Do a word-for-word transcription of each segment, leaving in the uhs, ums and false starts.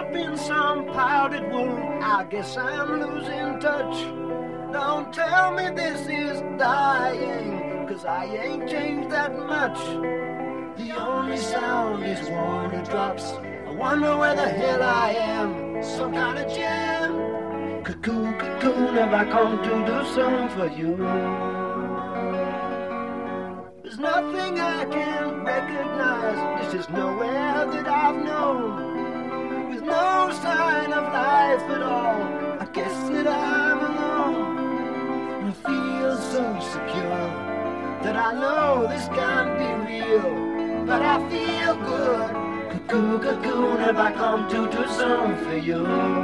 up in some powdered wound. I guess I'm losing touch. Don't tell me this is dying, 'cause I ain't changed that much. The only sound is water drops. I wonder where the hell I am. Some kind of jam. Cuckoo, cocoon, have I come to do something for you? There's nothing I can recognize. This is nowhere that I've known. With no sign of life at all, I guess that I'm alone. And I feel so secure that I know this can't be real. But I feel good. Cuckoo, cocoon, have I come to do something for you?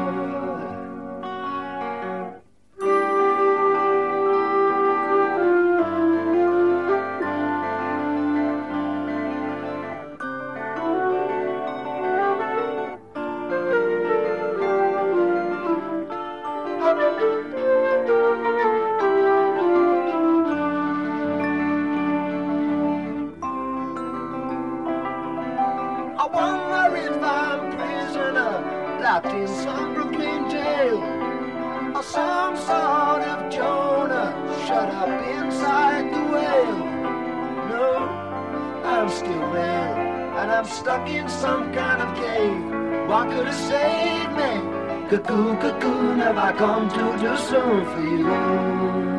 In some Brooklyn jail, or some sort of Jonah shut up inside the whale. No, I'm still there, and I'm stuck in some kind of cave. What could have saved me? Cuckoo, cocoon, have I come to do something for you?